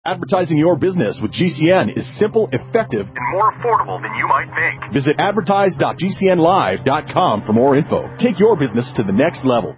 Advertising your business with GCN is simple, effective, and more affordable than you might think. Visit advertise.gcnlive.com for more info. Take your business to the next level.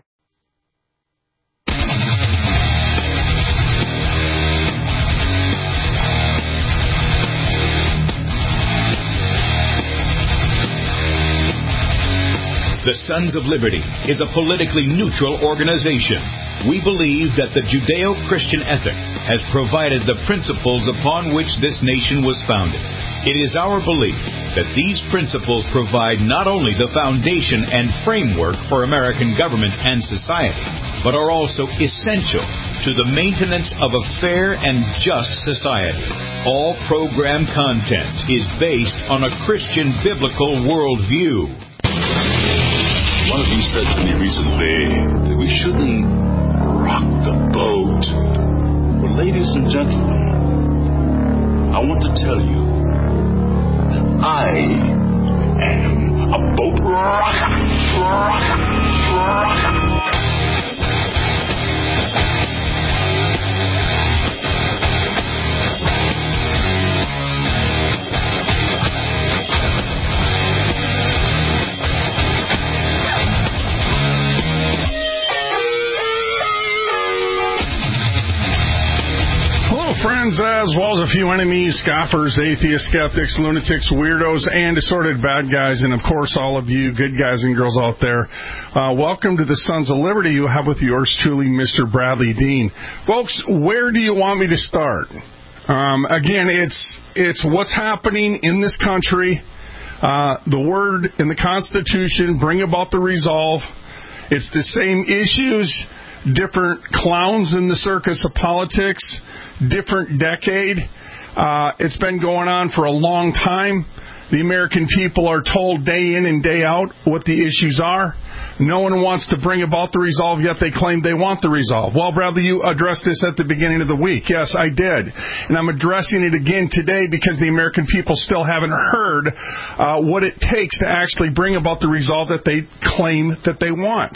The Sons of Liberty is a politically neutral organization. We believe that the Judeo-Christian ethic has provided the principles upon which this nation was founded. It is our belief that these principles provide not only the foundation and framework for American government and society, but are also essential to the maintenance of a fair and just society. All program content is based on a Christian biblical worldview. One of you said to me recently that we shouldn't rock the boat. Well, ladies and gentlemen, I want to tell you that I am a boat rocker. Friends, as well as a few enemies, scoffers, atheists, skeptics, lunatics, weirdos, and assorted bad guys, and of course all of you good guys and girls out there. Welcome to the Sons of Liberty. You have with yours truly, Mr. Bradley Dean. Folks, where do you want me to start? Again, it's what's happening in this country. The word in the Constitution, bring about the resolve. It's the same issues, different clowns in the circus of politics, different decade. It's been going on for a long time. The American people are told day in and day out what the issues are. No one wants to bring about the resolve, yet they claim they want the resolve. Well, Bradley, you addressed this at the beginning of the week. Yes, I did. And I'm addressing it again today because the American people still haven't heard what it takes to actually bring about the resolve that they claim that they want.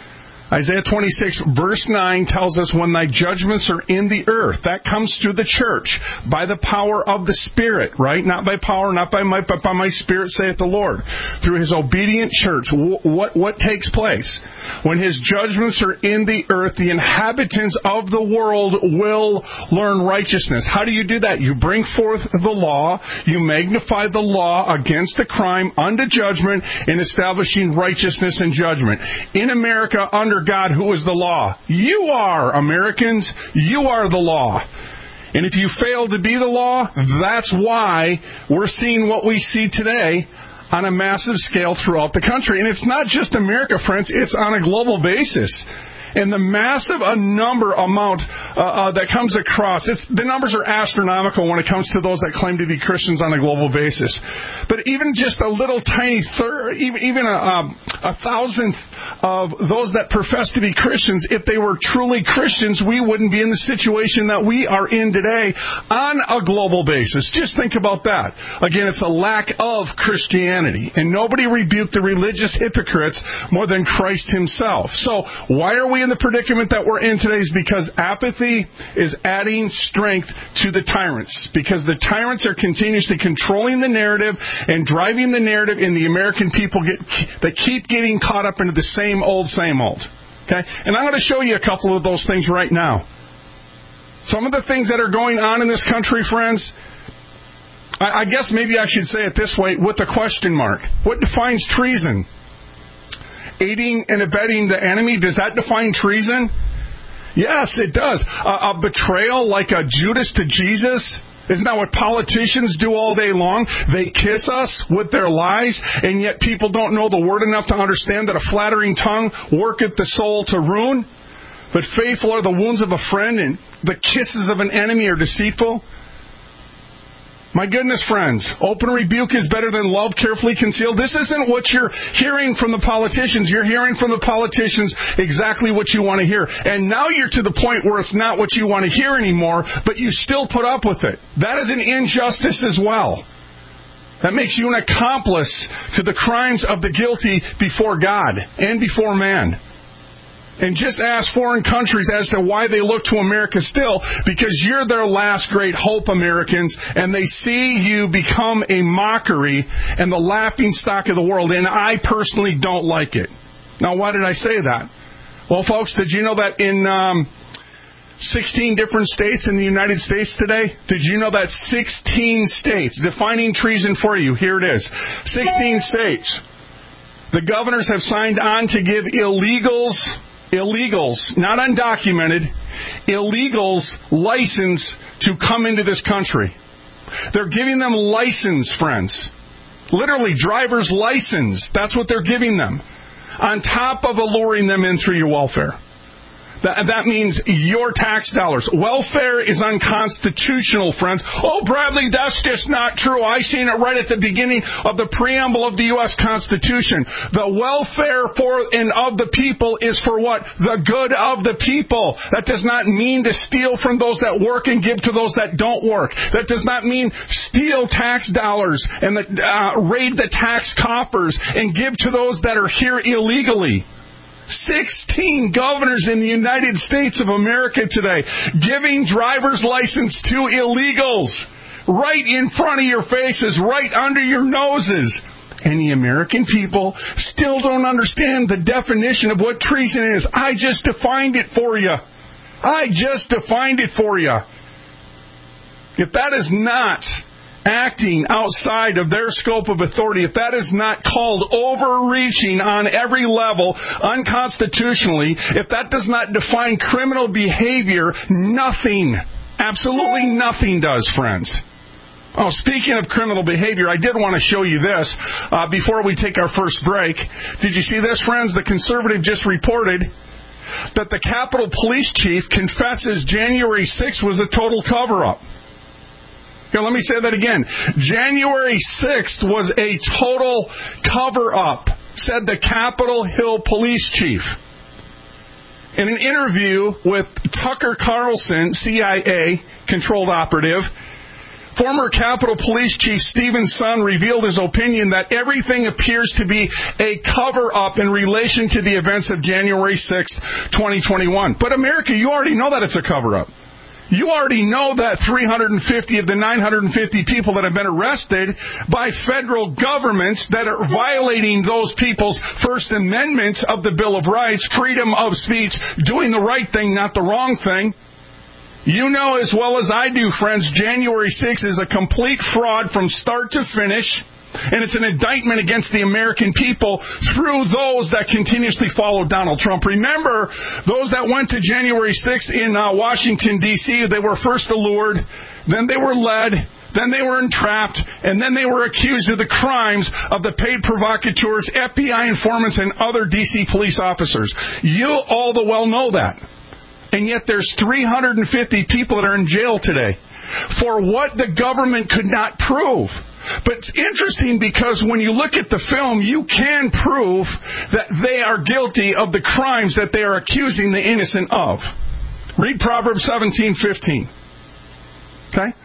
Isaiah 26, verse 9 tells us, when thy judgments are in the earth, that comes through the church, by the power of the Spirit, right? Not by power, not by might, but by my Spirit, saith the Lord. Through His obedient church, what takes place? When His judgments are in the earth, the inhabitants of the world will learn righteousness. How do you do that? You bring forth the law, you magnify the law against the crime unto judgment, in establishing righteousness and judgment. In America, under God, who is the law? You are, Americans. You are the law. And if you fail to be the law, that's why we're seeing what we see today on a massive scale throughout the country. And it's not just America, friends. It's on a global basis. And the massive amount that comes across, the numbers are astronomical when it comes to those that claim to be Christians on a global basis. But even just a little tiny even a thousandth of those that profess to be Christians, if they were truly Christians, we wouldn't be in the situation that we are in today on a global basis. Just think about that. Again, it's a lack of Christianity. And nobody rebuked the religious hypocrites more than Christ Himself. So why are we in the predicament that we're in today? Is because apathy is adding strength to the tyrants. Because the tyrants are continuously controlling the narrative and driving the narrative, and the American people they keep getting caught up into the same old. Okay? And I'm going to show you a couple of those things right now. Some of the things that are going on in this country, friends, I guess maybe I should say it this way, with a question mark. What defines treason? Aiding and abetting the enemy, does that define treason? Yes, it does. A betrayal like a Judas to Jesus, isn't that what politicians do all day long? They kiss us with their lies, and yet people don't know the word enough to understand that a flattering tongue worketh the soul to ruin. But faithful are the wounds of a friend, and the kisses of an enemy are deceitful. My goodness, friends, open rebuke is better than love carefully concealed. This isn't what you're hearing from the politicians. You're hearing from the politicians exactly what you want to hear. And now you're to the point where it's not what you want to hear anymore, but you still put up with it. That is an injustice as well. That makes you an accomplice to the crimes of the guilty before God and before man. And just ask foreign countries as to why they look to America still, because you're their last great hope, Americans, and they see you become a mockery and the laughing stock of the world, and I personally don't like it. Now, why did I say that? Well, folks, did you know that in 16 different states in the United States today? Did you know that 16 states, defining treason for you, here it is, 16 states, the governors have signed on to give illegals, not undocumented, illegals license to come into this country. They're giving them license, friends. Literally, driver's license. That's what they're giving them. On top of alluring them in through your welfare. That means your tax dollars. Welfare is unconstitutional, friends. Oh, Bradley, that's just not true. I seen it right at the beginning of the preamble of the U.S. Constitution. The welfare for and of the people is for what? The good of the people. That does not mean to steal from those that work and give to those that don't work. That does not mean steal tax dollars and raid the tax coffers and give to those that are here illegally. 16 governors in the United States of America today giving driver's license to illegals right in front of your faces, right under your noses. And the American people still don't understand the definition of what treason is. I just defined it for you. If that is not acting outside of their scope of authority, if that is not called overreaching on every level unconstitutionally, if that does not define criminal behavior, nothing, absolutely nothing does, friends. Oh, speaking of criminal behavior, I did want to show you this before we take our first break. Did you see this, friends? The Conservative just reported that the Capitol Police Chief confesses January 6th was a total cover-up. Here, let me say that again. January 6th was a total cover-up, said the Capitol Hill Police Chief. In an interview with Tucker Carlson, CIA-controlled operative, former Capitol Police Chief Steven Sund revealed his opinion that everything appears to be a cover-up in relation to the events of January 6th, 2021. But America, you already know that it's a cover-up. You already know that 350 of the 950 people that have been arrested by federal governments that are violating those people's First Amendment of the Bill of Rights, freedom of speech, doing the right thing, not the wrong thing. You know as well as I do, friends, January 6th is a complete fraud from start to finish. And it's an indictment against the American people through those that continuously follow Donald Trump. Remember, those that went to January 6th in Washington, D.C., they were first allured, then they were led, then they were entrapped, and then they were accused of the crimes of the paid provocateurs, FBI informants, and other D.C. police officers. You all the well know that. And yet there's 350 people that are in jail today for what the government could not prove. But it's interesting because when you look at the film, you can prove that they are guilty of the crimes that they are accusing the innocent of. Read Proverbs 17:15. Okay?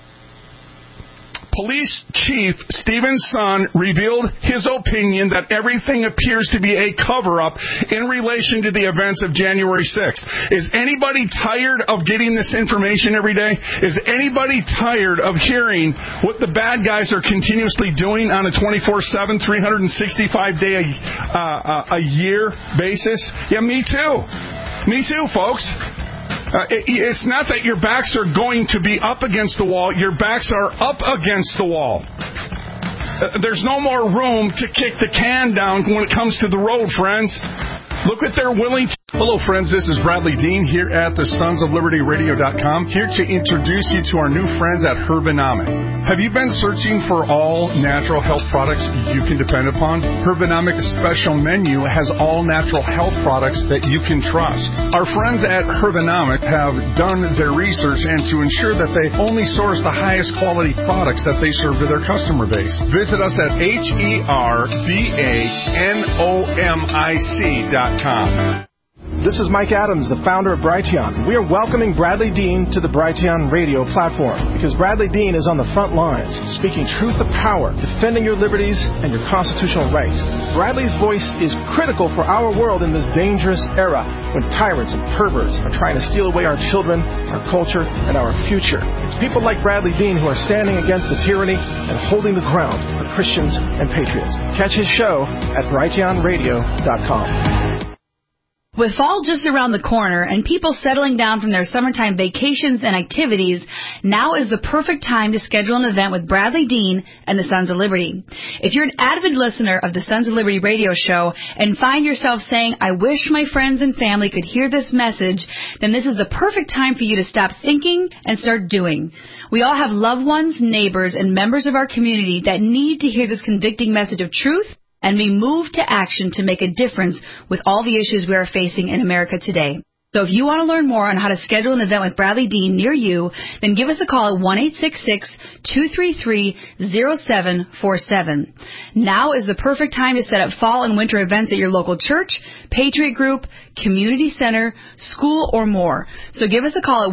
Police Chief Steven Sund revealed his opinion that everything appears to be a cover-up in relation to the events of January 6th. Is anybody tired of getting this information every day? Is anybody tired of hearing what the bad guys are continuously doing on a 24/7, 365-day a year basis? Yeah, me too. Me too, folks. It's not that your backs are going to be up against the wall. Your backs are up against the wall. There's no more room to kick the can down when it comes to the road, friends. Look what they're willing to... Hello, friends. This is Bradley Dean here at the SonsOfLibertyRadio.com, here to introduce you to our new friends at Herbanomic. Have you been searching for all natural health products you can depend upon? Herbanomic's special menu has all natural health products that you can trust. Our friends at Herbanomic have done their research and to ensure that they only source the highest quality products that they serve to their customer base. Visit us at HERBANOMIC.com. This is Mike Adams, the founder of Brighteon. We are welcoming Bradley Dean to the Brighteon radio platform because Bradley Dean is on the front lines, speaking truth to power, defending your liberties and your constitutional rights. Bradley's voice is critical for our world in this dangerous era when tyrants and perverts are trying to steal away our children, our culture, and our future. It's people like Bradley Dean who are standing against the tyranny and holding the ground for Christians and patriots. Catch his show at brighteonradio.com. With fall just around the corner and people settling down from their summertime vacations and activities, now is the perfect time to schedule an event with Bradley Dean and the Sons of Liberty. If you're an avid listener of the Sons of Liberty radio show and find yourself saying, I wish my friends and family could hear this message, then this is the perfect time for you to stop thinking and start doing. We all have loved ones, neighbors, and members of our community that need to hear this convicting message of truth, and we move to action to make a difference with all the issues we are facing in America today. So if you want to learn more on how to schedule an event with Bradley Dean near you, then give us a call at 1-866-233-0747. Now is the perfect time to set up fall and winter events at your local church, Patriot Group, community center, school, or more. So give us a call at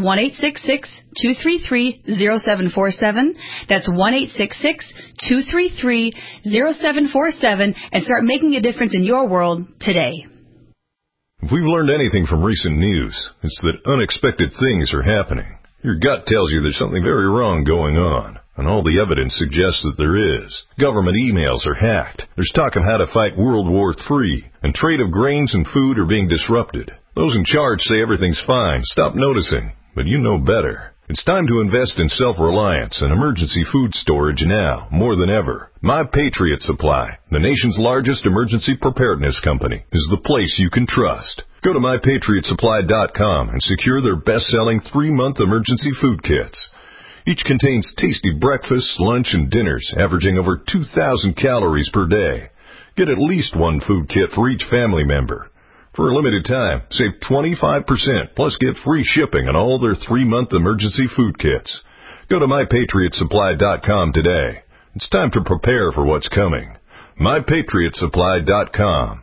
1-866-233-0747. That's 1-866-233-0747 and start making a difference in your world today. If we've learned anything from recent news, it's that unexpected things are happening. Your gut tells you there's something very wrong going on, and all the evidence suggests that there is. Government emails are hacked. There's talk of how to fight World War III, and trade of grains and food are being disrupted. Those in charge say everything's fine. Stop noticing, but you know better. It's time to invest in self-reliance and emergency food storage now, more than ever. My Patriot Supply, the nation's largest emergency preparedness company, is the place you can trust. Go to MyPatriotSupply.com and secure their best-selling 3-month emergency food kits. Each contains tasty breakfasts, lunch, and dinners, averaging over 2,000 calories per day. Get at least one food kit for each family member. For a limited time, save 25%, plus get free shipping on all their 3-month emergency food kits. Go to MyPatriotSupply.com today. It's time to prepare for what's coming. MyPatriotSupply.com.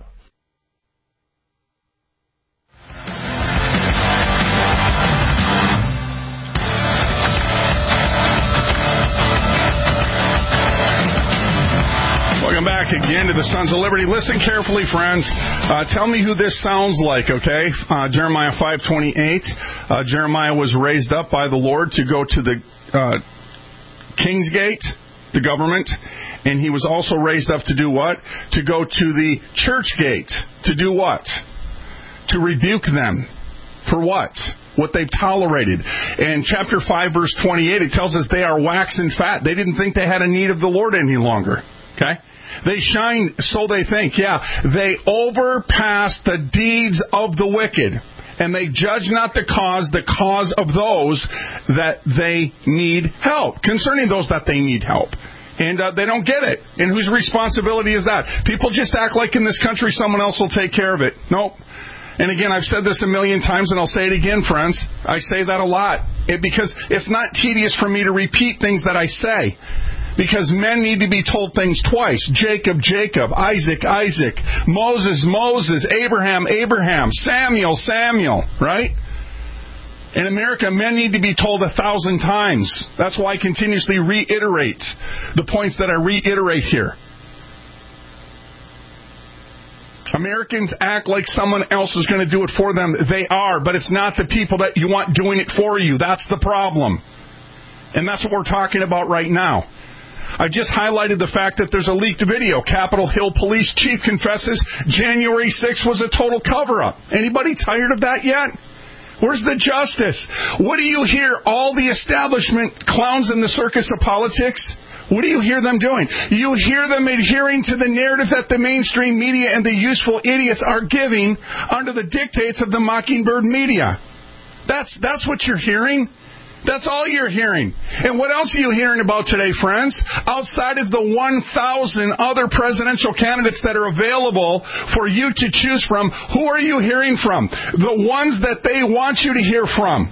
Welcome back again to the Sons of Liberty. Listen carefully, friends. Tell me who this sounds like, okay? Jeremiah 5:28. Jeremiah was raised up by the Lord to go to the King's Gate, the government, and he was also raised up to do what? To go to the church gate. To do what? To rebuke them. For what? What they've tolerated. In chapter 5, verse 28, it tells us they are waxen fat. They didn't think they had a need of the Lord any longer. Okay? They shine, so they think. Yeah, they overpass the deeds of the wicked, and they judge not the cause of those that they need help, concerning those that they need help. And they don't get it. And whose responsibility is that? People just act like in this country someone else will take care of it. Nope. And again, I've said this a million times, and I'll say it again, friends. I say that a lot. Because it's not tedious for me to repeat things that I say. Because men need to be told things twice. Jacob, Jacob. Isaac, Isaac. Moses, Moses. Abraham, Abraham. Samuel, Samuel. Right? In America, men need to be told 1,000 times. That's why I continuously reiterate the points that I reiterate here. Americans act like someone else is going to do it for them. They are, but it's not the people that you want doing it for you. That's the problem. And that's what we're talking about right now. I just highlighted the fact that there's a leaked video. Capitol Hill Police Chief confesses January 6th was a total cover-up. Anybody tired of that yet? Where's the justice? What do you hear all the establishment clowns in the circus of politics? What do you hear them doing? You hear them adhering to the narrative that the mainstream media and the useful idiots are giving under the dictates of the Mockingbird media. That's what you're hearing. That's all you're hearing. And what else are you hearing about today, friends? Outside of the 1,000 other presidential candidates that are available for you to choose from, who are you hearing from? The ones that they want you to hear from.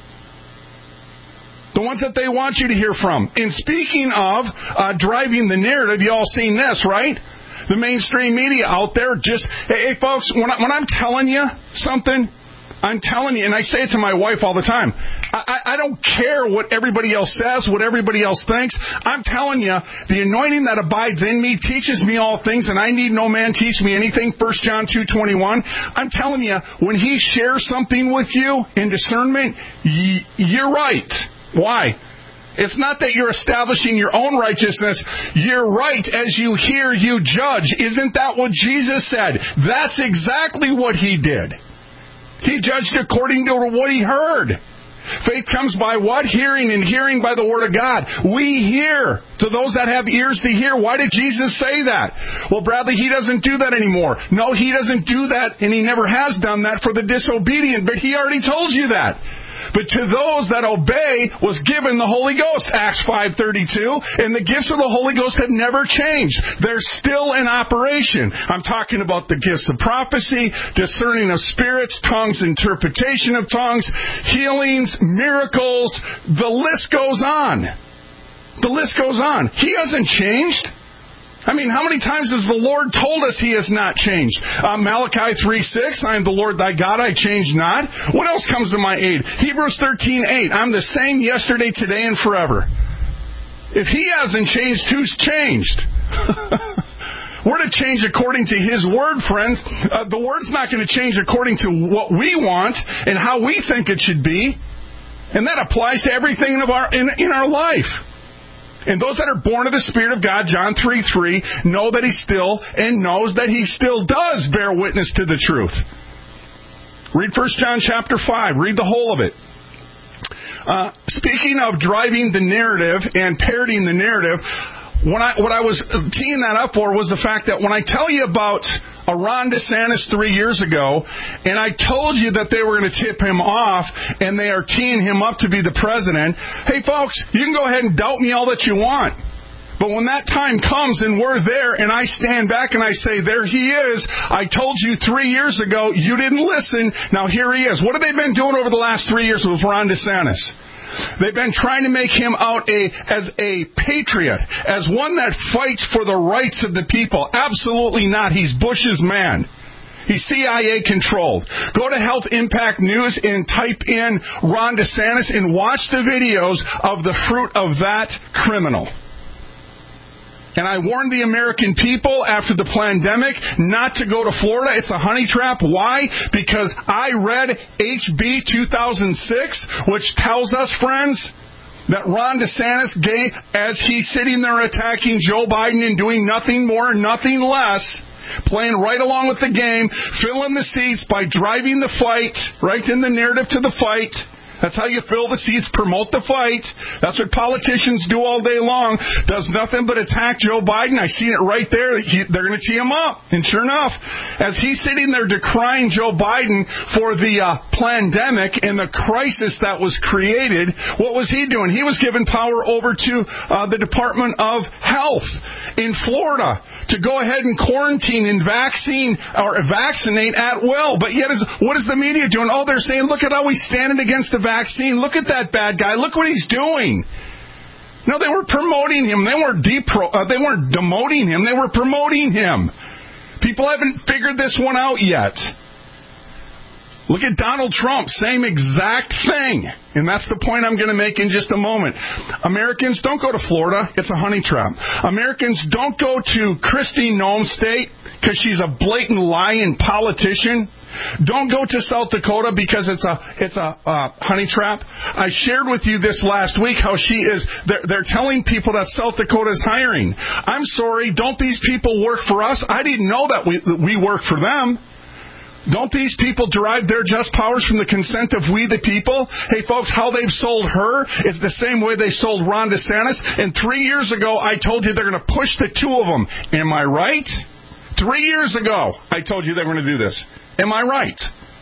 The ones that they want you to hear from. And speaking of driving the narrative, you all seen this, right? The mainstream media out there just, hey folks, when I'm telling you something, I'm telling you, and I say it to my wife all the time, I don't care what everybody else says, what everybody else thinks. I'm telling you, the anointing that abides in me teaches me all things, and I need no man teach me anything, 1 John 2:21. I'm telling you, when he shares something with you in discernment, you're right. Why? It's not that you're establishing your own righteousness. You're right as you hear, you judge. Isn't that what Jesus said? That's exactly what he did. He judged according to what he heard. Faith comes by what? Hearing, and hearing by the Word of God. We hear to those that have ears to hear. Why did Jesus say that? Well, Bradley, he doesn't do that anymore. No, he doesn't do that, and he never has done that for the disobedient, but he already told you that. But to those that obey was given the Holy Ghost, Acts 5:32, and the gifts of the Holy Ghost have never changed. They're still in operation. I'm talking about the gifts of prophecy, discerning of spirits, tongues, interpretation of tongues, healings, miracles. The list goes on. The list goes on. He hasn't changed. I mean, how many times has the Lord told us He has not changed? Malachi 3:6, I am the Lord thy God, I change not. What else comes to my aid? Hebrews 13:8, I'm the same yesterday, today, and forever. If He hasn't changed, who's changed? We're to change according to His Word, friends. The Word's not going to change according to what we want and how we think it should be. And that applies to everything in our life. And those that are born of the Spirit of God, John 3:3, know that He still and knows that He still does bear witness to the truth. Read 1 John chapter 5. Read the whole of it. Speaking of driving the narrative and parroting the narrative, what I was teeing that up for was the fact that when I tell you about Ron DeSantis 3 years ago, and I told you that they were going to tip him off, and they are teeing him up to be the president, hey folks, you can go ahead and doubt me all that you want. But when that time comes and we're there and I stand back and I say, there he is, I told you 3 years ago, you didn't listen, now here he is. What have they been doing over the last 3 years with Ron DeSantis? They've been trying to make him out as a patriot, as one that fights for the rights of the people. Absolutely not. He's Bush's man. He's CIA controlled. Go to Health Impact News and type in Ron DeSantis and watch the videos of the fruit of that criminal. And I warned the American people after the pandemic not to go to Florida. It's a honey trap. Why? Because I read HB 2006, which tells us, friends, that Ron DeSantis, as he's sitting there attacking Joe Biden and doing nothing more and nothing less, playing right along with the game, filling the seats by driving the fight, right in the narrative to the fight. That's how you fill the seats, promote the fight. That's what politicians do all day long. Does nothing but attack Joe Biden. I seen it right there. They're going to tee him up. And sure enough, as he's sitting there decrying Joe Biden for the pandemic and the crisis that was created, what was he doing? He was giving power over to the Department of Health in Florida to go ahead and quarantine and vaccinate at will. But yet, what is the media doing? Oh, they're saying, look at how he's standing against the vaccine. Look at that bad guy. Look what he's doing. No, they were promoting him. They weren't demoting him. They were promoting him. People haven't figured this one out yet. Look at Donald Trump, same exact thing. And that's the point I'm going to make in just a moment. Americans, don't go to Florida. It's a honey trap. Americans, don't go to Kristi Noem State because she's a blatant lying politician. Don't go to South Dakota because it's a honey trap. I shared with you this last week how they're telling people that South Dakota is hiring. I'm sorry, don't these people work for us? I didn't know that we work for them. Don't these people derive their just powers from the consent of we the people? Hey folks, how they've sold her is the same way they sold Ron DeSantis. And 3 years ago, I told you they're going to push the two of them. Am I right? 3 years ago, I told you they were going to do this. Am I right?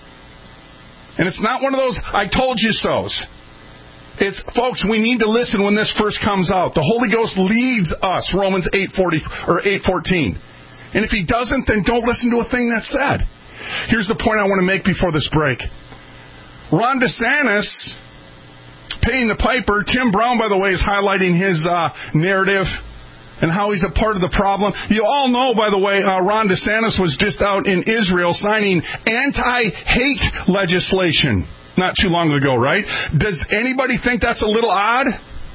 And it's not one of those I told you so's. It's, folks, we need to listen when this first comes out. The Holy Ghost leads us, Romans 8:40 or 8:14. And if He doesn't, then don't listen to a thing that's said. Here's the point I want to make before this break. Ron DeSantis, paying the piper. Tim Brown, by the way, is highlighting his narrative and how he's a part of the problem. You all know, by the way, Ron DeSantis was just out in Israel signing anti-hate legislation not too long ago, right? Does anybody think that's a little odd?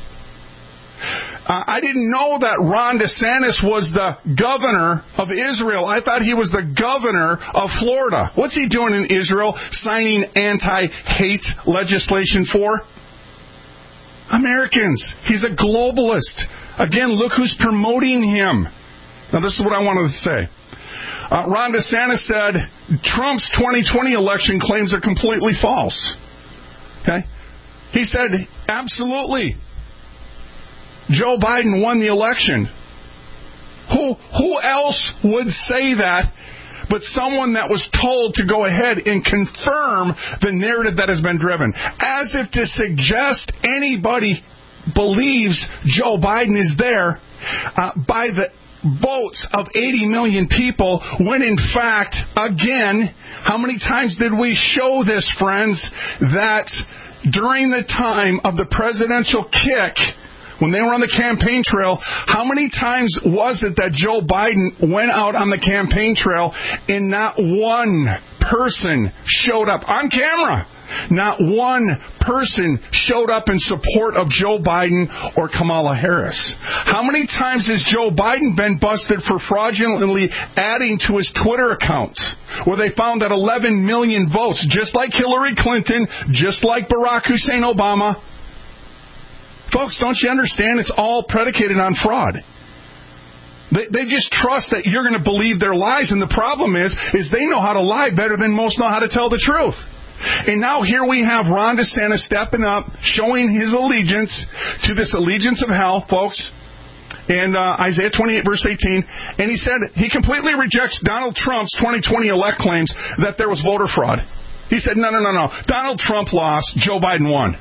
I didn't know that Ron DeSantis was the governor of Israel. I thought he was the governor of Florida. What's he doing in Israel signing anti-hate legislation for? Americans. He's a globalist. Again, look who's promoting him. Now, this is what I wanted to say. Ron DeSantis said Trump's 2020 election claims are completely false. Okay? He said, absolutely. Joe Biden won the election. Who else would say that but someone that was told to go ahead and confirm the narrative that has been driven? As if to suggest anybody believes Joe Biden is there by the votes of 80 million people, when in fact, again, how many times did we show this, friends, that during the time of the presidential kick, when they were on the campaign trail, how many times was it that Joe Biden went out on the campaign trail and not one person showed up on camera? Not one person showed up in support of Joe Biden or Kamala Harris. How many times has Joe Biden been busted for fraudulently adding to his Twitter account, where they found that 11 million votes, just like Hillary Clinton, just like Barack Hussein Obama? Folks, don't you understand? It's all predicated on fraud. They just trust that you're going to believe their lies, and the problem is they know how to lie better than most know how to tell the truth. And now here we have Ron DeSantis stepping up, showing his allegiance to this allegiance of hell, folks. And Isaiah 28, verse 18. And he said he completely rejects Donald Trump's 2020 elect claims that there was voter fraud. He said, no. Donald Trump lost, Joe Biden won.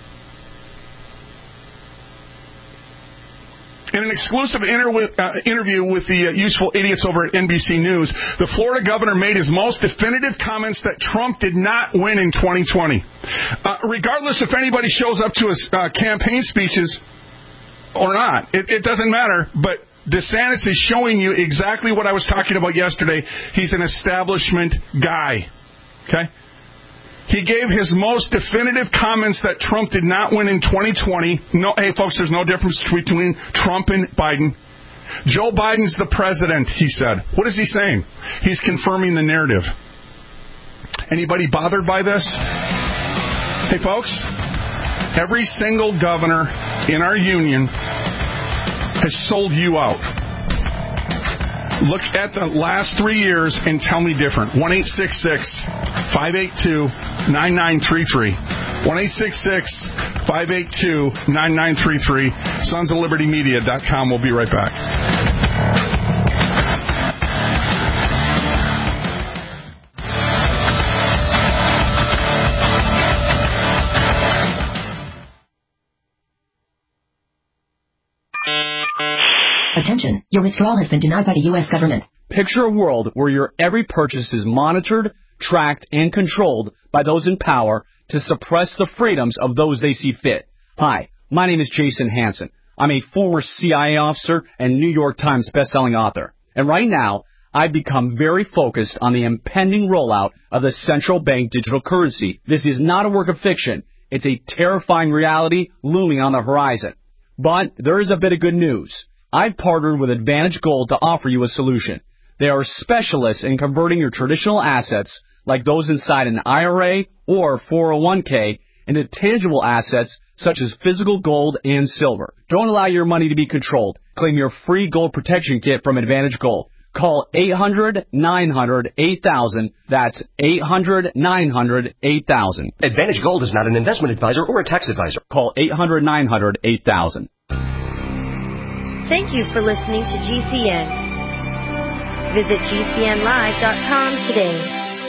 In an exclusive interview with the Useful Idiots over at NBC News, the Florida governor made his most definitive comments that Trump did not win in 2020. Regardless if anybody shows up to his campaign speeches or not, it doesn't matter, but DeSantis is showing you exactly what I was talking about yesterday. He's an establishment guy. Okay? He gave his most definitive comments that Trump did not win in 2020. No, hey, folks, there's no difference between Trump and Biden. Joe Biden's the president, he said. What is he saying? He's confirming the narrative. Anybody bothered by this? Hey, folks, every single governor in our union has sold you out. Look at the last 3 years and tell me different. 1-866-582-9933. 1-866-582-9933. SonsOfLibertyMedia.com. We'll be right back. Attention, your withdrawal has been denied by the U.S. government. Picture a world where your every purchase is monitored, tracked, and controlled by those in power to suppress the freedoms of those they see fit. Hi, my name is Jason Hansen. I'm a former CIA officer and New York Times bestselling author. And right now, I've become very focused on the impending rollout of the central bank digital currency. This is not a work of fiction. It's a terrifying reality looming on the horizon. But there is a bit of good news. I've partnered with Advantage Gold to offer you a solution. They are specialists in converting your traditional assets, like those inside an IRA or 401k, into tangible assets such as physical gold and silver. Don't allow your money to be controlled. Claim your free gold protection kit from Advantage Gold. Call 800-900-8000. That's 800-900-8000. Advantage Gold is not an investment advisor or a tax advisor. Call 800-900-8000. Thank you for listening to GCN. Visit GCNlive.com today.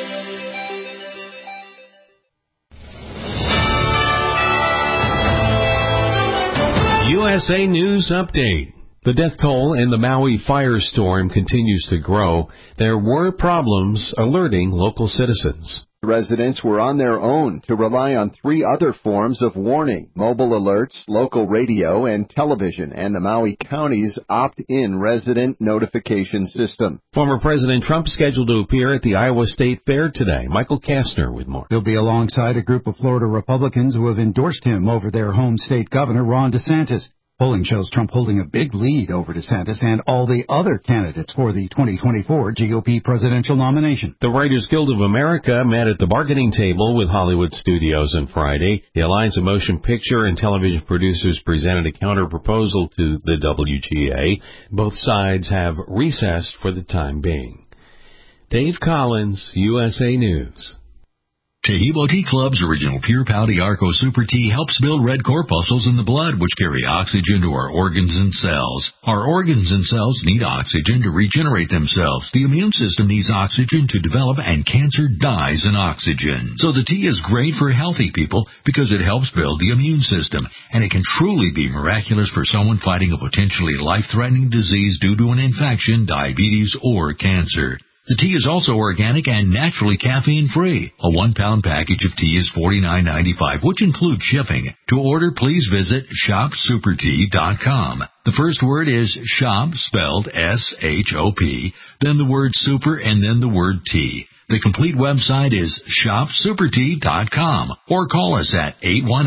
USA News Update. The death toll in the Maui firestorm continues to grow. There were problems alerting local citizens. The residents were on their own to rely on 3 other forms of warning: mobile alerts, local radio, and television, and the Maui County's opt-in resident notification system. Former President Trump scheduled to appear at the Iowa State Fair today. Michael Kastner with more. He'll be alongside a group of Florida Republicans who have endorsed him over their home state governor, Ron DeSantis. Polling shows Trump holding a big lead over DeSantis and all the other candidates for the 2024 GOP presidential nomination. The Writers Guild of America met at the bargaining table with Hollywood Studios on Friday. The Alliance of Motion Picture and Television Producers presented a counter-proposal to the WGA. Both sides have recessed for the time being. Dave Collins, USA News. Tehibo Tea Club's original Pure Pouty Arco Super Tea helps build red corpuscles in the blood, which carry oxygen to our organs and cells. Our organs and cells need oxygen to regenerate themselves. The immune system needs oxygen to develop, and cancer dies in oxygen. So the tea is great for healthy people because it helps build the immune system, and it can truly be miraculous for someone fighting a potentially life-threatening disease due to an infection, diabetes, or cancer. The tea is also organic and naturally caffeine-free. A 1-pound package of tea is $49.95, which includes shipping. To order, please visit shopsupertea.com. The first word is shop, spelled S-H-O-P, then the word super, and then the word tea. The complete website is shopsupertea.com, or call us at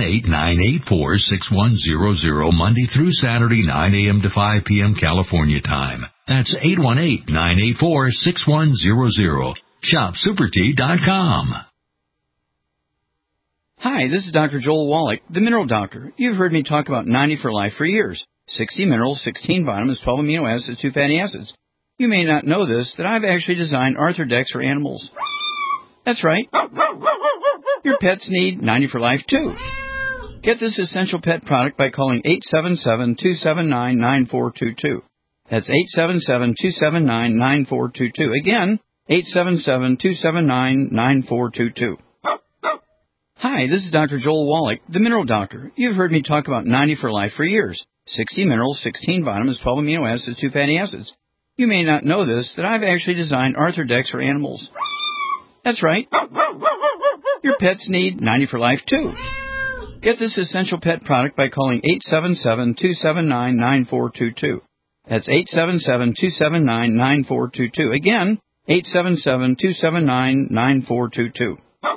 818-984-6100 Monday through Saturday, 9 a.m. to 5 p.m. California time. That's 818-984-6100. shopsupertea.com. Hi, this is Dr. Joel Wallach, the Mineral Doctor. You've heard me talk about 90 for Life for years. 60 minerals, 16 vitamins, 12 amino acids, 2 fatty acids. You may not know this, that I've actually designed Arthrodex for animals. That's right. Your pets need 90 for Life, too. Get this essential pet product by calling 877-279-9422. That's 877-279-9422. Again, 877-279-9422. Hi, this is Dr. Joel Wallach, the Mineral Doctor. You've heard me talk about 90 for Life for years. 60 minerals, 16 vitamins, 12 amino acids, 2 fatty acids. You may not know this, that I've actually designed Arthrodex for animals. That's right. Your pets need 90 for Life, too. Get this essential pet product by calling 877-279-9422. That's 877-279-9422. Again, 877-279-9422.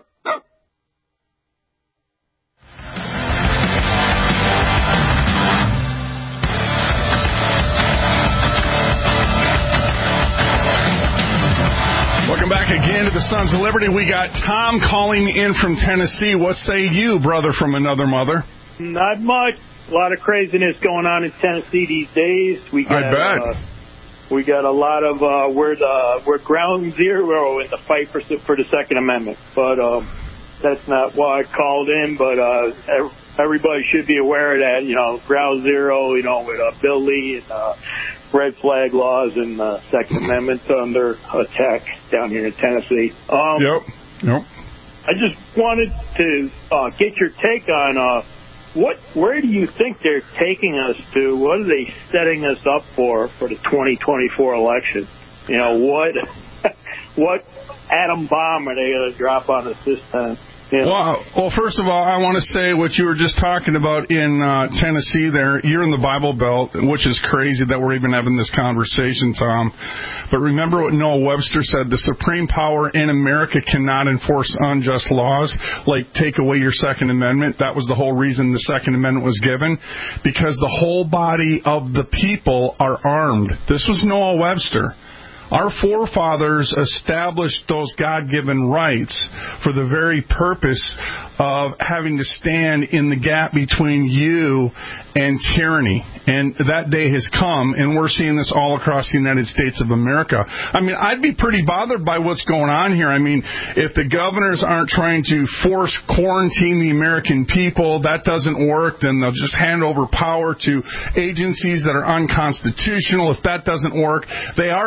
Welcome back again to the Sons of Liberty. We got Tom calling in from Tennessee. What say you, brother from another mother? Not much. A lot of craziness going on in Tennessee these days. I bet. We got a lot of we're ground zero in the fight for the Second Amendment. But that's not why I called in. But everybody should be aware of that. You know, ground zero. You know, with Bill Lee and red flag laws and Second Amendment under attack down here in Tennessee. Yep. I just wanted to get your take on where do you think they're taking us to? What are they setting us up for the 2024 election? You know, what atom bomb are they going to drop on us this time? Yeah. Well, first of all, I want to say what you were just talking about in Tennessee there. You're in the Bible Belt, which is crazy that we're even having this conversation, Tom. But remember what Noah Webster said, the supreme power in America cannot enforce unjust laws, like take away your Second Amendment. That was the whole reason the Second Amendment was given, because the whole body of the people are armed. This was Noah Webster. Our forefathers established those God-given rights for the very purpose of having to stand in the gap between you and tyranny. And that day has come, and we're seeing this all across the United States of America. I mean, I'd be pretty bothered by what's going on here. I mean, if the governors aren't trying to force quarantine the American people, that doesn't work, then they'll just hand over power to agencies that are unconstitutional. If that doesn't work, they already know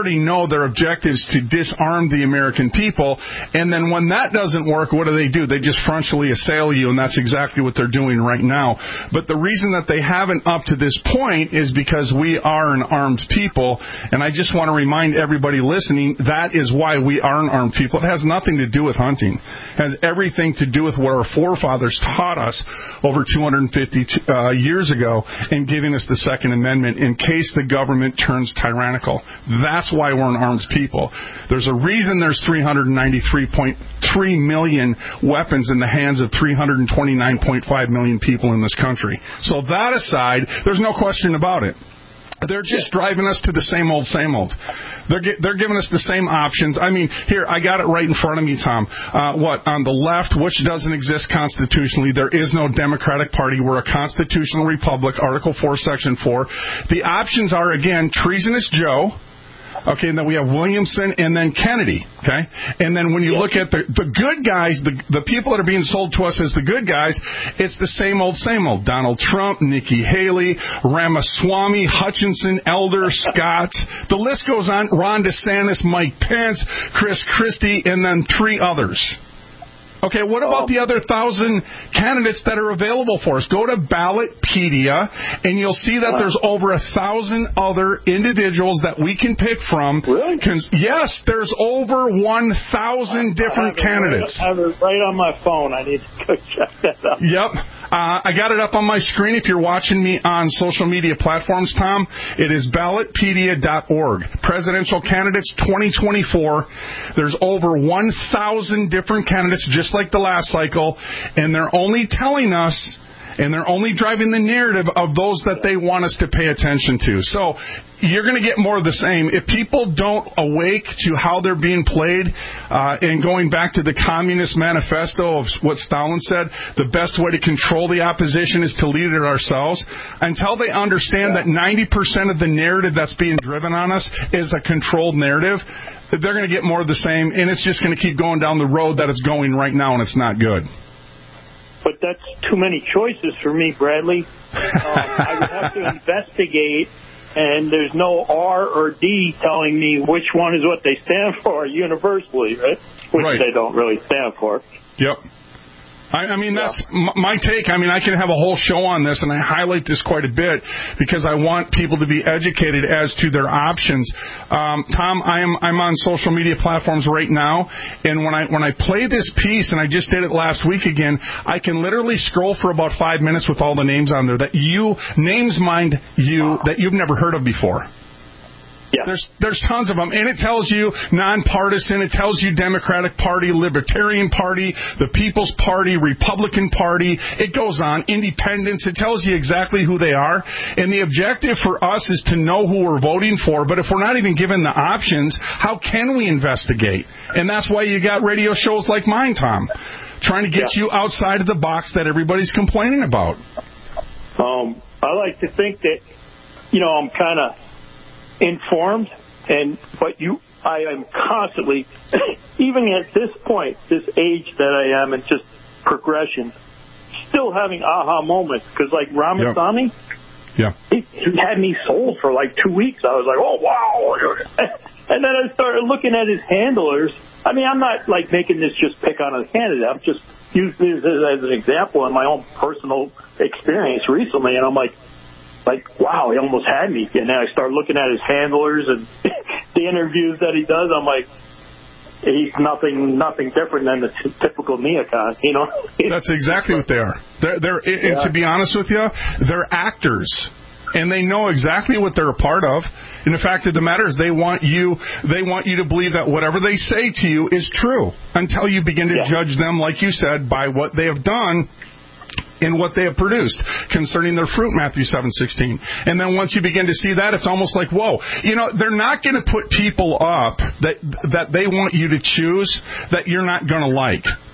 their objectives to disarm the American people. And then when that doesn't work, what do? They just frontally assail you, and that's exactly what they're doing right now. But the reason that they haven't up to this point is because we are an armed people, and I just want to remind everybody listening, that is why we are an armed people. It has nothing to do with hunting. It has everything to do with what our forefathers taught us over 250 years ago in giving us the Second Amendment in case the government turns tyrannical. That's why we're an armed people. There's a reason there's 393.3 million weapons in the hands of 329.5 million people in this country. So that aside, there's no question about it. They're just driving us to the same old, same old. They're giving us the same options. I mean, here, I got it right in front of me, Tom. On the left, which doesn't exist constitutionally, there is no Democratic Party. We're a constitutional republic, Article 4, Section 4. The options are, again, Treasonous Joe. Okay, and then we have Williamson and then Kennedy, okay? And then when you look at the good guys, the people that are being sold to us as the good guys, it's the same old, same old. Donald Trump, Nikki Haley, Ramaswamy, Hutchinson, Elder, Scott. The list goes on. Ron DeSantis, Mike Pence, Chris Christie, and then 3 others. Okay, what about the other 1,000 candidates that are available for us? Go to Ballotpedia, and you'll see that there's over 1,000 other individuals that we can pick from. Really? Yes, there's over 1,000 different candidates. I have it right on my phone. I need to go check that out. Yep. I got it up on my screen. If you're watching me on social media platforms, Tom, it is ballotpedia.org. Presidential candidates 2024. There's over 1,000 different candidates, just like the last cycle, and they're only telling us, and they're only driving the narrative of those that they want us to pay attention to. So you're going to get more of the same. If people don't awake to how they're being played, and going back to the Communist Manifesto of what Stalin said, the best way to control the opposition is to lead it ourselves. Until they understand that 90% of the narrative that's being driven on us is a controlled narrative, they're going to get more of the same, and it's just going to keep going down the road that it's going right now, and it's not good. But that's too many choices for me, Bradley. I would have to investigate, and there's no R or D telling me which one is what they stand for universally, right? Which they don't really stand for. Yep. I mean, that's my take. I mean, I can have a whole show on this, and I highlight this quite a bit because I want people to be educated as to their options. Tom, I'm on social media platforms right now, and when I play this piece, and I just did it last week again, I can literally scroll for about 5 minutes with all the names on there that that you've never heard of before. Yeah. There's tons of them, and it tells you nonpartisan, it tells you Democratic Party, Libertarian Party, the People's Party, Republican Party, it goes on, independents, it tells you exactly who they are, and the objective for us is to know who we're voting for, but if we're not even given the options, how can we investigate? And that's why you got radio shows like mine, Tom, trying to get you outside of the box that everybody's complaining about. I like to think that, I'm kind of informed, but I am constantly, even at this point, this age that I am, and just progression, still having aha moments. Because like Ramaswamy, he had me sold for like 2 weeks. I was like, oh wow! And then I started looking at his handlers. I mean, I'm not like making this just pick on a candidate. I'm just using this as an example in my own personal experience recently, and I'm like, wow, he almost had me. And then I start looking at his handlers and the interviews that he does. I'm like, he's nothing different than the typical neocon, That's exactly what they are. And to be honest with you, they're actors. And they know exactly what they're a part of. And the fact of the matter is they want you to believe that whatever they say to you is true until you begin to judge them, like you said, by what they have done in what they have produced concerning their fruit, Matthew 7:16. And then once you begin to see that, it's almost like, whoa, they're not going to put people up that they want you to choose that you're not going to like.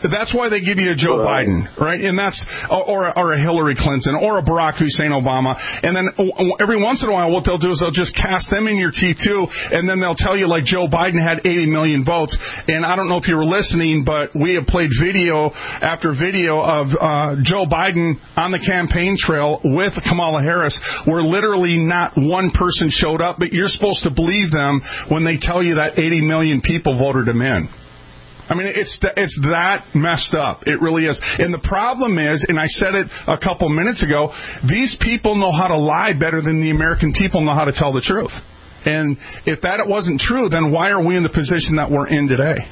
That's why they give you a Joe Biden, right? And that's or a Hillary Clinton or a Barack Hussein Obama. And then every once in a while, what they'll do is they'll just cast them in your teeth too, and then they'll tell you like Joe Biden had 80 million votes. And I don't know if you were listening, but we have played video after video of Joe Biden on the campaign trail with Kamala Harris, where literally not one person showed up, but you're supposed to believe them when they tell you that 80 million people voted him in. I mean, it's that messed up. It really is. And the problem is, and I said it a couple minutes ago, these people know how to lie better than the American people know how to tell the truth. And if that wasn't true, then why are we in the position that we're in today?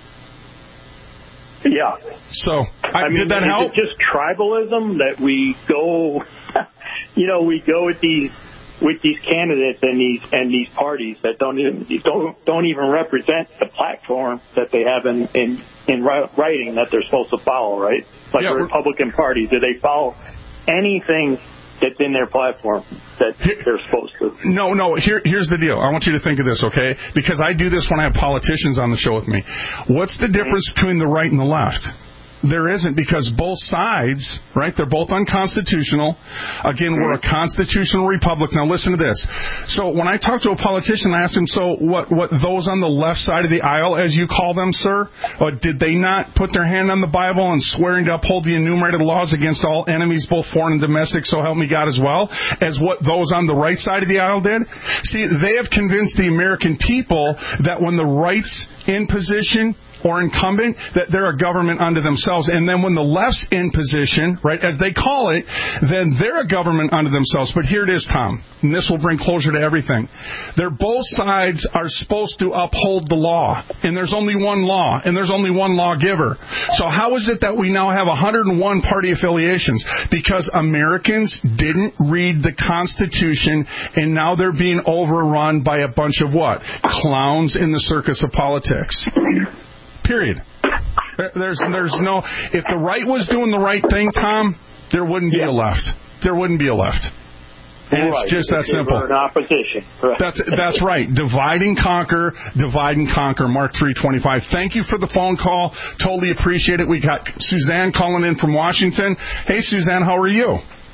Yeah. So, did that help? Is it just tribalism that we go, we go with these candidates and these parties that don't even represent the platform that they have in writing that they're supposed to follow, right? Like the Republican Party, do they follow anything that's in their platform that they're supposed to? No. Here's the deal. I want you to think of this, okay? Because I do this when I have politicians on the show with me. What's the difference between the right and the left? There isn't, because both sides, right, they're both unconstitutional. Again, we're a constitutional republic. Now listen to this. So when I talk to a politician, I ask him, so what those on the left side of the aisle, as you call them, sir, did they not put their hand on the Bible and swearing to uphold the enumerated laws against all enemies, both foreign and domestic, so help me God as well, as what those on the right side of the aisle did? See, they have convinced the American people that when the right's in position or incumbent, that they're a government unto themselves. And then when the left's in position, right, as they call it, then they're a government unto themselves. But here it is, Tom, and this will bring closure to everything. Both sides are supposed to uphold the law, and there's only one law, and there's only one lawgiver. So how is it that we now have 101 party affiliations? Because Americans didn't read the Constitution, and now they're being overrun by a bunch of what? Clowns in the circus of politics. Period. There's no. If the right was doing the right thing, Tom, there wouldn't be a left. There wouldn't be a left. And it's just that simple. We're in opposition. Right. That's right. Divide and conquer. Divide and conquer. Mark 3:25. Thank you for the phone call. Totally appreciate it. We got Suzanne calling in from Washington. Hey, Suzanne, how are you?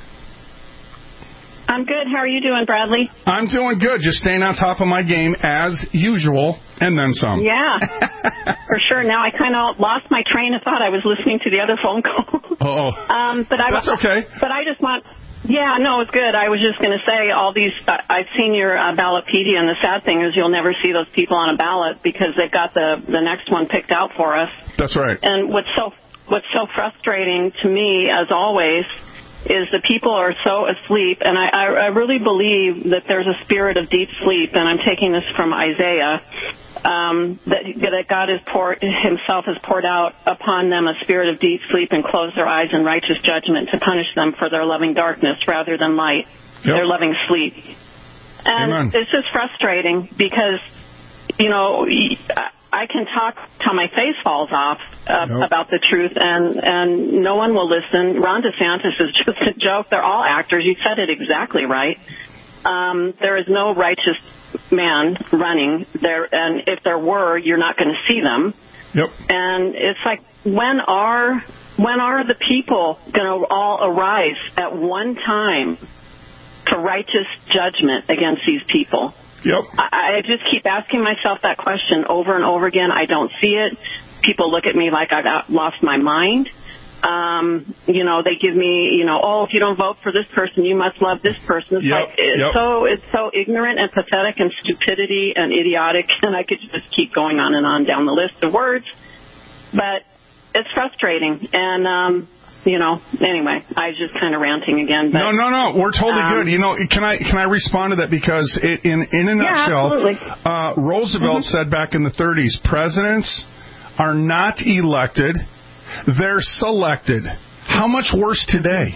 I'm good. How are you doing, Bradley? I'm doing good. Just staying on top of my game as usual, and then some. Yeah, for sure. Now I kind of lost my train of thought. I was listening to the other phone call. That's okay. But I just want. Yeah, no, it's good. I was just going to say all these. I've seen your Ballotpedia, and the sad thing is you'll never see those people on a ballot because they've got the next one picked out for us. That's right. And what's so frustrating to me, as always, is the people are so asleep, and I really believe that there's a spirit of deep sleep, and I'm taking this from Isaiah, that God himself has poured out upon them a spirit of deep sleep and closed their eyes in righteous judgment to punish them for their loving darkness rather than light, their loving sleep. And It's just frustrating because, I can talk till my face falls off about the truth, and no one will listen. Ron DeSantis is just a joke. They're all actors. You said it exactly right. There is no righteous man running there, and if there were, you're not going to see them. Yep. And it's like, when are the people going to all arise at one time to righteous judgment against these people? Yep. I just keep asking myself that question over and over again. I don't see it. People look at me like I've lost my mind. They give me, if you don't vote for this person, you must love this person. It's so ignorant and pathetic and stupidity and idiotic, and I could just keep going on and on down the list of words. But it's frustrating, and anyway, I was just kind of ranting again. But, no, we're totally good. Can I respond to that? Because in a nutshell, Roosevelt said back in the 30s, presidents are not elected, they're selected. How much worse today?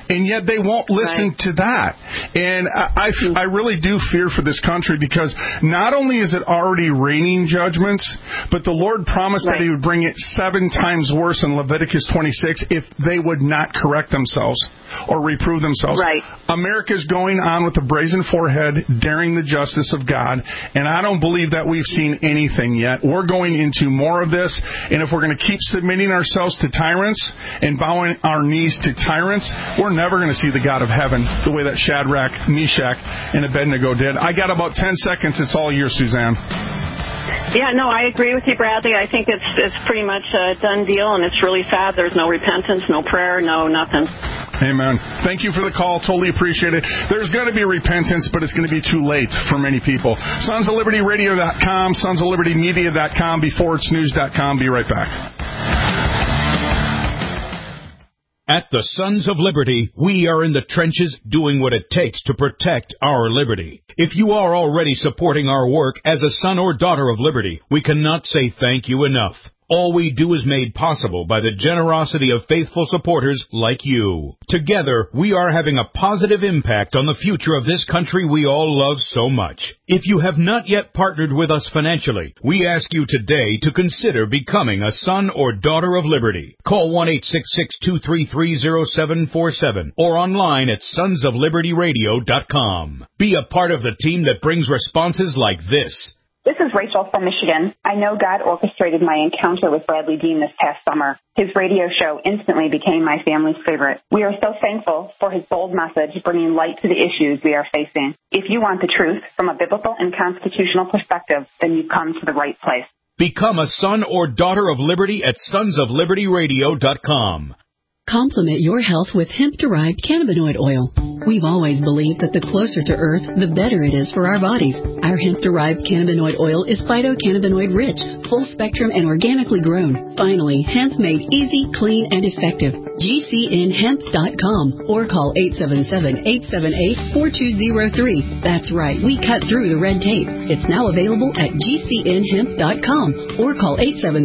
And yet they won't listen to that. And I really do fear for this country, because not only is it already raining judgments, but the Lord promised that he would bring it 7 times worse in Leviticus 26 if they would not correct themselves or reprove themselves. Right. America's going on with a brazen forehead, daring the justice of God, and I don't believe that we've seen anything yet. We're going into more of this, and if we're going to keep submitting ourselves to tyrants and bowing our knees to tyrants, we're never going to see the God of heaven the way that Shadrach, Meshach, and Abednego did. I got about 10 seconds. It's all yours, Suzanne. Yeah, no, I agree with you, Bradley. I think it's pretty much a done deal, and it's really sad. There's no repentance, no prayer, no nothing. Amen. Thank you for the call. Totally appreciate it. There's going to be repentance, but it's going to be too late for many people. Sons of Liberty Radio.com, Sons of Liberty Media.com, beforeitsnews.com. Be right back. At the Sons of Liberty, we are in the trenches doing what it takes to protect our liberty. If you are already supporting our work as a son or daughter of liberty, we cannot say thank you enough. All we do is made possible by the generosity of faithful supporters like you. Together, we are having a positive impact on the future of this country we all love so much. If you have not yet partnered with us financially, we ask you today to consider becoming a son or daughter of liberty. Call 1-866-233-0747 or online at sonsoflibertyradio.com. Be a part of the team that brings responses like this. This is Rachel from Michigan. I know God orchestrated my encounter with Bradley Dean this past summer. His radio show instantly became my family's favorite. We are so thankful for his bold message, bringing light to the issues we are facing. If you want the truth from a biblical and constitutional perspective, then you've come to the right place. Become a son or daughter of liberty at sonsoflibertyradio.com. Complement your health with hemp-derived cannabinoid oil. We've always believed that the closer to Earth, the better it is for our bodies. Our hemp-derived cannabinoid oil is phytocannabinoid-rich, full-spectrum, and organically grown. Finally, hemp made easy, clean, and effective. GCNhemp.com or call 877-878-4203. That's right, we cut through the red tape. It's now available at GCNhemp.com or call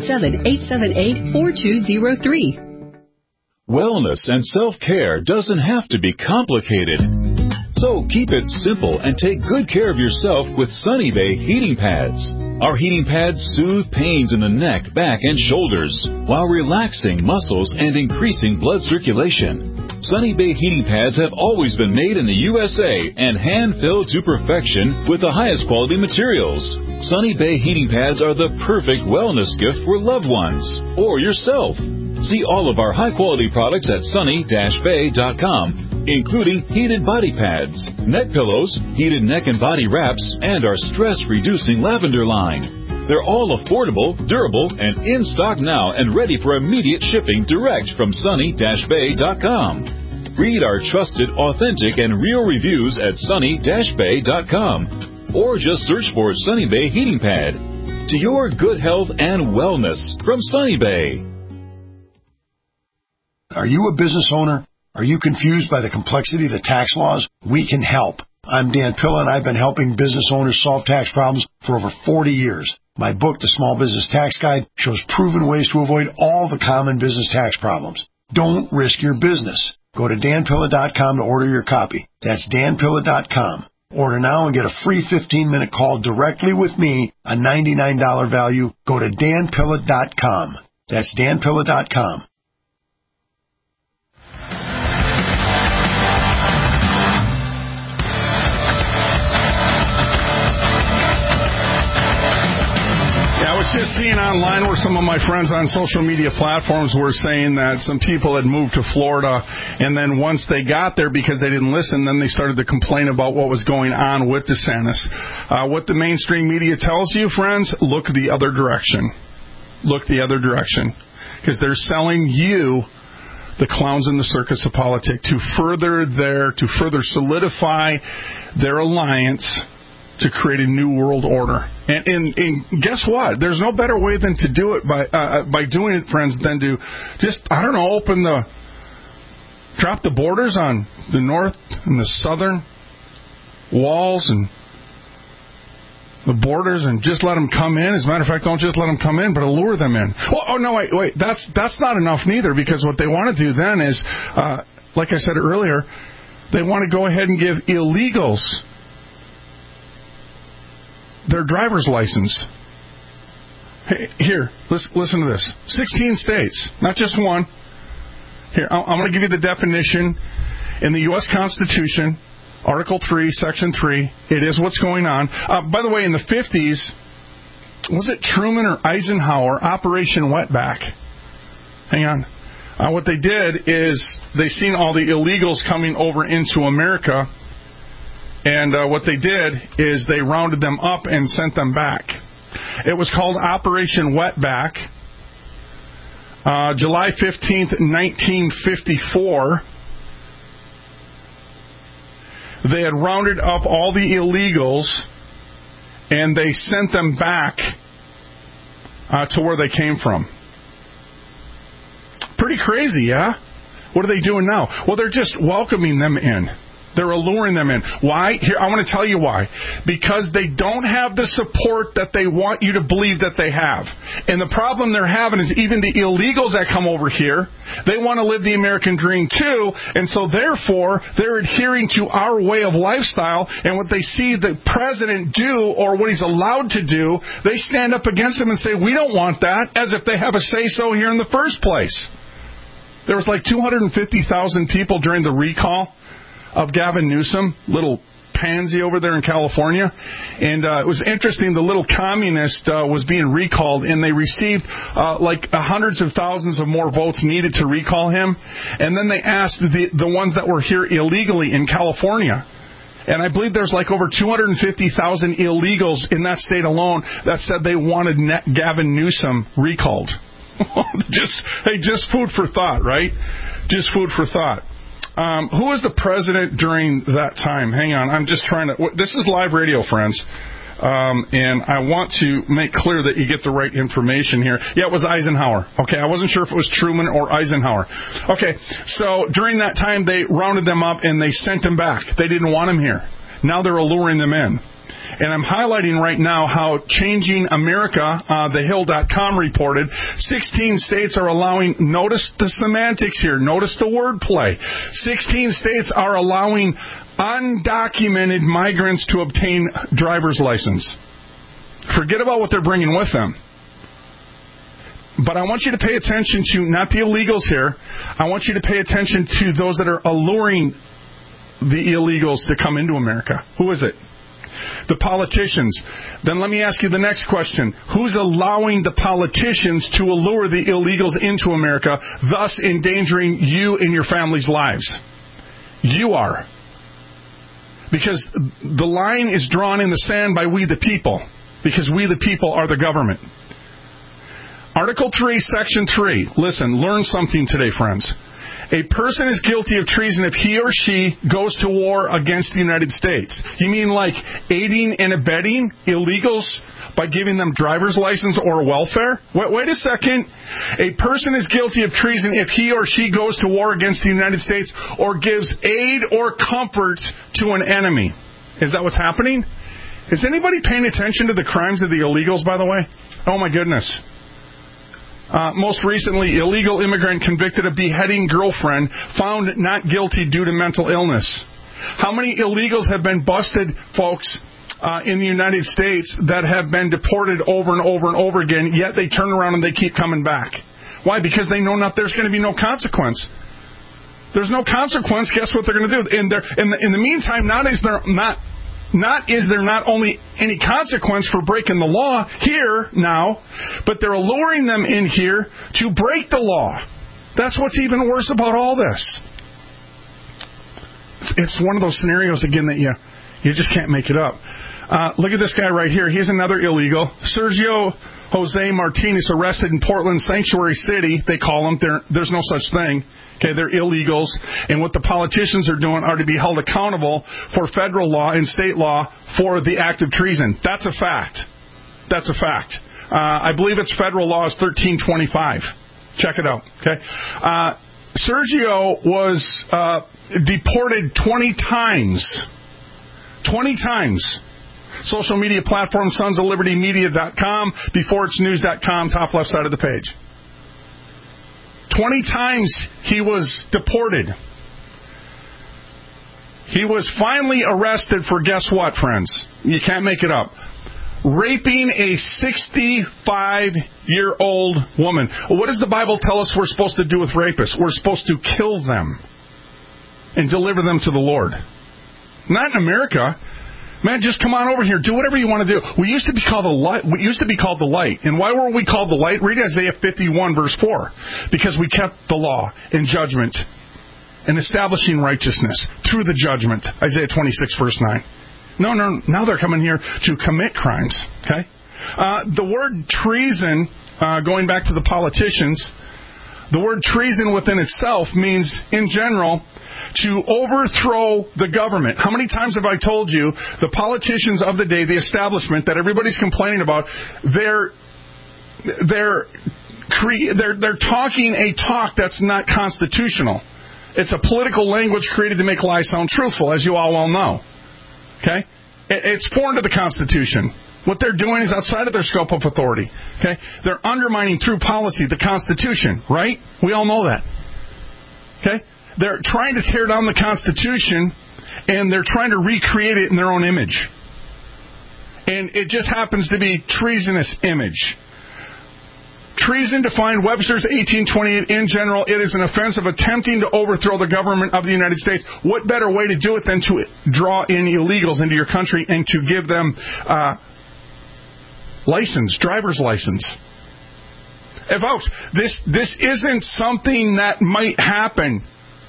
877-878-4203. Wellness and self-care doesn't have to be complicated. So keep it simple and take good care of yourself with Sunny Bay heating pads. Our heating pads soothe pains in the neck, back, and shoulders while relaxing muscles and increasing blood circulation. Sunny Bay heating pads have always been made in the USA and hand-filled to perfection with the highest quality materials. Sunny Bay heating pads are the perfect wellness gift for loved ones or yourself. See all of our high-quality products at sunny-bay.com, including heated body pads, neck pillows, heated neck and body wraps, and our stress-reducing lavender line. They're all affordable, durable, and in stock now and ready for immediate shipping direct from sunny-bay.com. Read our trusted, authentic, and real reviews at sunny-bay.com, or just search for Sunny Bay Heating Pad. To your good health and wellness from Sunny Bay. Are you a business owner? Are you confused by the complexity of the tax laws? We can help. I'm Dan Pilla, and I've been helping business owners solve tax problems for over 40 years. My book, The Small Business Tax Guide, shows proven ways to avoid all the common business tax problems. Don't risk your business. Go to danpilla.com to order your copy. That's danpilla.com. Order now and get a free 15-minute call directly with me, a $99 value. Go to danpilla.com. That's danpilla.com. I was just seeing online where some of my friends on social media platforms were saying that some people had moved to Florida, and then once they got there, because they didn't listen, then they started to complain about what was going on with DeSantis. What the mainstream media tells you, friends, look the other direction. Look the other direction. Because they're selling you the clowns in the circus of politics to further solidify their alliance to create a new world order. And guess what? There's no better way than to do it by doing it, friends, than to just, drop the borders on the north and the southern walls and the borders and just let them come in. As a matter of fact, don't just let them come in, but allure them in. Wait. That's not enough neither, because what they want to do then is like I said earlier, they want to go ahead and give illegals their driver's license. Hey, here, listen to this. 16 states, not just one. Here, I'm going to give you the definition in the U.S. Constitution, Article 3, Section 3. It is what's going on. By the way, in the 50s, was it Truman or Eisenhower, Operation Wetback? Hang on. What they did is they seen all the illegals coming over into America, and what they did is they rounded them up and sent them back. It was called Operation Wetback. July 15th, 1954, they had rounded up all the illegals, and they sent them back to where they came from. Pretty crazy, yeah? What are they doing now? Well, they're just welcoming them in. They're alluring them in. Why? Here, I want to tell you why. Because they don't have the support that they want you to believe that they have. And the problem they're having is even the illegals that come over here, they want to live the American dream too, and so therefore they're adhering to our way of lifestyle, and what they see the president do or what he's allowed to do, they stand up against him and say, we don't want that, as if they have a say-so here in the first place. There was like 250,000 people during the recall of Gavin Newsom, little pansy over there in California. And it was interesting, the little communist was being recalled, and they received like hundreds of thousands of more votes needed to recall him. And then they asked the ones that were here illegally in California. And I believe there's like over 250,000 illegals in that state alone that said they wanted Gavin Newsom recalled. just food for thought, right? Just food for thought. Who was the president during that time? Hang on, I'm just trying to... This is live radio, friends. And I want to make clear that you get the right information here. Yeah, it was Eisenhower. Okay, I wasn't sure if it was Truman or Eisenhower. Okay, so during that time, they rounded them up and they sent them back. They didn't want them here. Now they're alluring them in. And I'm highlighting right now how Changing America, thehill.com reported, 16 states are allowing, notice the semantics here, notice the wordplay. 16 states are allowing undocumented migrants to obtain driver's license. Forget about what they're bringing with them. But I want you to pay attention to, not the illegals here, I want you to pay attention to those that are alluring the illegals to come into America. Who is it? The politicians. Then let me ask you the next question. Who's allowing the politicians to allure the illegals into America, thus endangering you and your family's lives? You are. Because the line is drawn in the sand by we the people. Because we the people are the government. Article 3, Section 3. Listen, learn something today, friends. A person is guilty of treason if he or she goes to war against the United States. You mean like aiding and abetting illegals by giving them driver's license or welfare? Wait a second. A person is guilty of treason if he or she goes to war against the United States or gives aid or comfort to an enemy. Is that what's happening? Is anybody paying attention to the crimes of the illegals, by the way? Oh, my goodness. Most recently, illegal immigrant convicted of beheading girlfriend found not guilty due to mental illness. How many illegals have been busted, folks, in the United States that have been deported over and over and over again, yet they turn around and they keep coming back? Why? Because they know there's going to be no consequence. There's no consequence. Guess what they're going to do? In the meantime, not is there not only any consequence for breaking the law here now, but they're alluring them in here to break the law. That's what's even worse about all this. It's one of those scenarios, again, that you just can't make it up. Look at this guy right here. He's another illegal. Sergio Jose Martinez, arrested in Portland Sanctuary City. They call him. There's no such thing. Okay, they're illegals, and what the politicians are doing are to be held accountable for federal law and state law for the act of treason. That's a fact. That's a fact. I believe it's federal law is 1325. Check it out. Okay. Sergio was deported 20 times. 20 times. Social media platform, sonsoflibertymedia.com, beforeitsnews.com, top left side of the page. 20 times he was deported. He was finally arrested for, guess what, friends? You can't make it up. Raping a 65-year-old woman. What does the Bible tell us we're supposed to do with rapists? We're supposed to kill them and deliver them to the Lord. Not in America. Man, just come on over here. Do whatever you want to do. We used to be called the light. And why were we called the light? Read Isaiah 51, verse 4. Because we kept the law and judgment and establishing righteousness through the judgment. Isaiah 26, verse 9. No. Now they're coming here to commit crimes. Okay? The word treason, going back to the politicians, the word treason within itself means, in general, to overthrow the government. How many times have I told you the politicians of the day, the establishment that everybody's complaining about, they're talking a talk that's not constitutional. It's a political language created to make lies sound truthful, as you all well know. Okay? It's foreign to the Constitution. What they're doing is outside of their scope of authority. Okay? They're undermining through policy the Constitution, right? We all know that. Okay? They're trying to tear down the Constitution, and they're trying to recreate it in their own image. And it just happens to be treasonous image. Treason, defined Webster's 1828 in general, it is an offense of attempting to overthrow the government of the United States. What better way to do it than to draw in illegals into your country and to give them driver's license? And folks, this isn't something that might happen.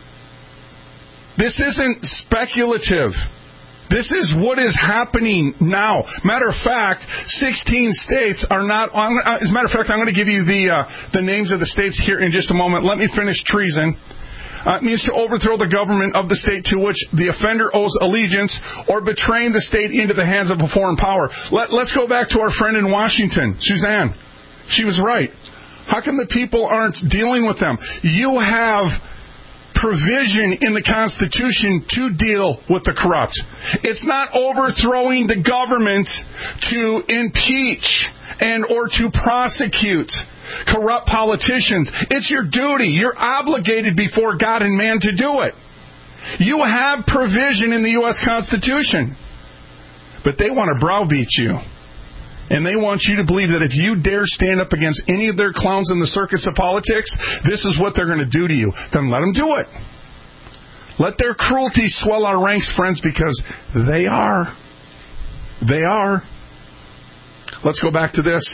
This isn't speculative. This is what is happening now. Matter of fact, 16 states are not... As a matter of fact, I'm going to give you the names of the states here in just a moment. Let me finish treason. It means to overthrow the government of the state to which the offender owes allegiance or betraying the state into the hands of a foreign power. Let's go back to our friend in Washington, Suzanne. She was right. How come the people aren't dealing with them? You have provision in the Constitution to deal with the corrupt. It's not overthrowing the government to impeach and or to prosecute corrupt politicians. It's your duty. You're obligated before God and man to do it. You have provision in the U.S. Constitution. But they want to browbeat you. And they want you to believe that if you dare stand up against any of their clowns in the circus of politics, this is what they're going to do to you. Then let them do it. Let their cruelty swell our ranks, friends, because they are. They are. Let's go back to this.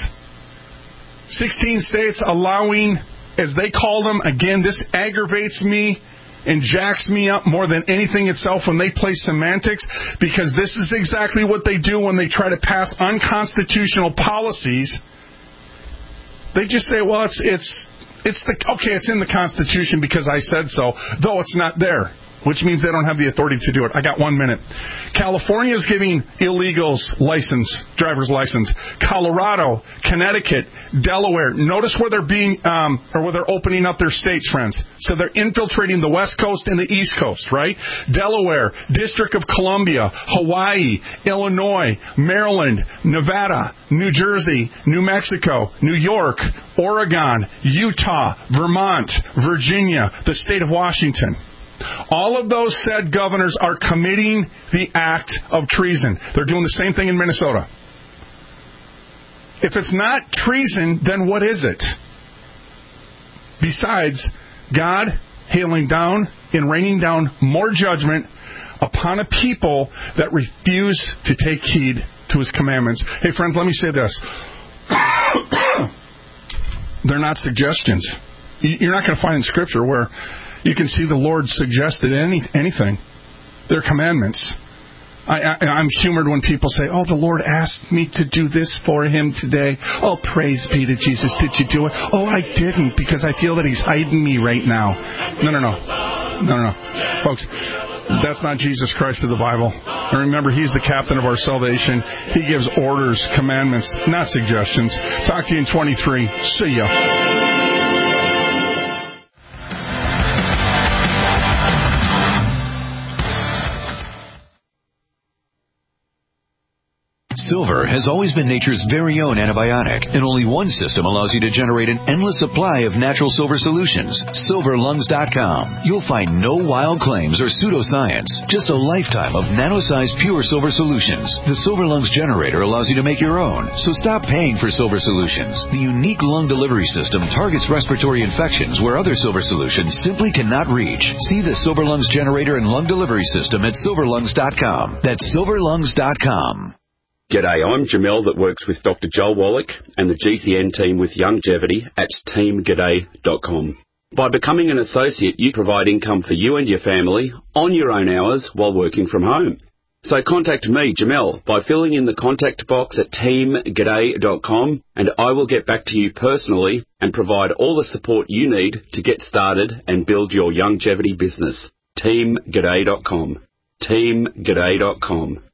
16 states allowing, as they call them, again, this aggravates me and jacks me up more than anything itself when they play semantics, because this is exactly what they do when they try to pass unconstitutional policies. They just say, well, it's in the Constitution because I said so, though it's not there. Which means they don't have the authority to do it. I got 1 minute. California is giving illegals driver's license. Colorado, Connecticut, Delaware. Notice where they're where they're opening up their states, friends. So they're infiltrating the West Coast and the East Coast, right? Delaware, District of Columbia, Hawaii, Illinois, Maryland, Nevada, New Jersey, New Mexico, New York, Oregon, Utah, Vermont, Virginia, the state of Washington. All of those said governors are committing the act of treason. They're doing the same thing in Minnesota. If it's not treason, then what is it? Besides God hailing down and raining down more judgment upon a people that refuse to take heed to His commandments. Hey friends, let me say this. They're not suggestions. You're not going to find in Scripture where you can see the Lord suggested anything. They're commandments. I'm humored when people say, oh, the Lord asked me to do this for Him today. Oh, praise be to Jesus. Did you do it? Oh, I didn't because I feel that He's hiding me right now. No. Folks, that's not Jesus Christ of the Bible. And remember, He's the captain of our salvation. He gives orders, commandments, not suggestions. Talk to you in 23. See ya. Silver has always been nature's very own antibiotic, and only one system allows you to generate an endless supply of natural silver solutions. SilverLungs.com. You'll find no wild claims or pseudoscience, just a lifetime of nano-sized pure silver solutions. The Silver Lungs generator allows you to make your own, so stop paying for silver solutions. The unique lung delivery system targets respiratory infections where other silver solutions simply cannot reach. See the Silver Lungs generator and lung delivery system at SilverLungs.com. That's SilverLungs.com. G'day, I'm Jamel that works with Dr. Joel Wallach and the GCN team with Longevity at teamg'day.com. By becoming an associate, you provide income for you and your family on your own hours while working from home. So contact me, Jamel, by filling in the contact box at teamg'day.com, and I will get back to you personally and provide all the support you need to get started and build your longevity business. teamg'day.com. teamg'day.com.